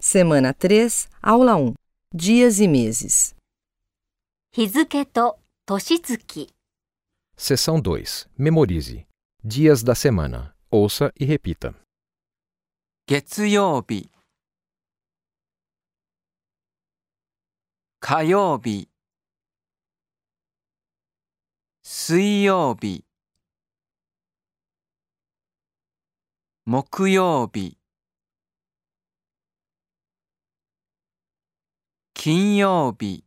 Semana 3, aula 1. Dias e meses. 日付と年月。 Seção 2. Memorize. Dias da semana. Ouça e repita. 月曜日、火曜日、水曜日、木曜日、金曜日、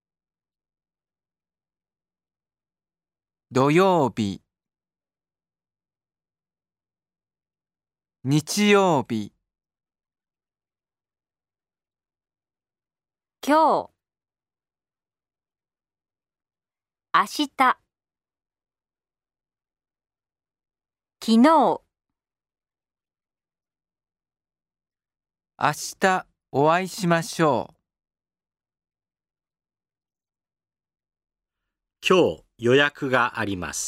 土曜日、日曜日、 今日、明日、昨日、 明日お会いしましょう。 今日予約があります。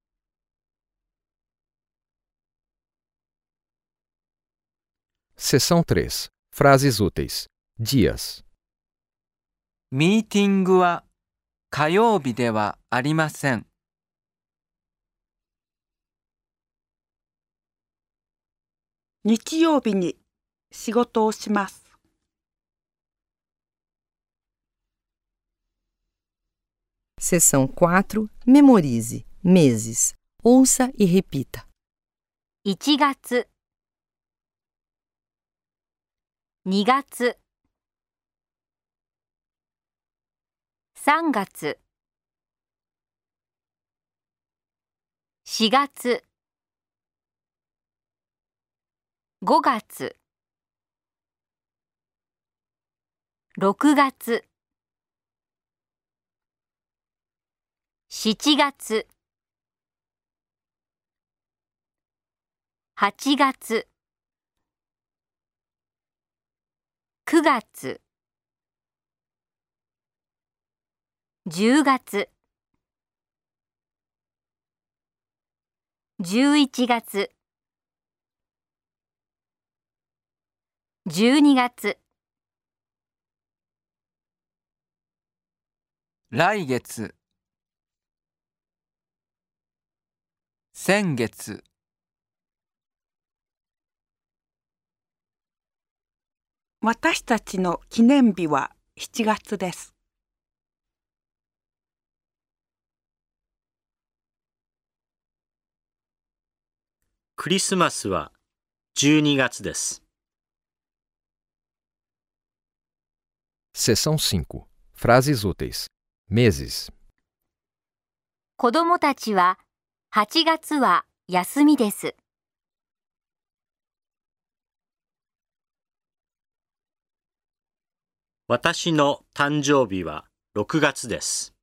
Seção 3. Frases úteis. Dias. ミーティングは火曜日ではありません。 日曜日に仕事をします。 Seção 4. Memorize. Meses. Ouça e repita. 1月、2月、3月、4月、5月、6月、7月、8月、9月、10月、11月、12月、 来月、先月、 私たちの記念日は7月です。 クリスマスは12月です。 Seção 5. Frases úteis. Meses. 子供たちは8月は休みです。 私の誕生日は6月です。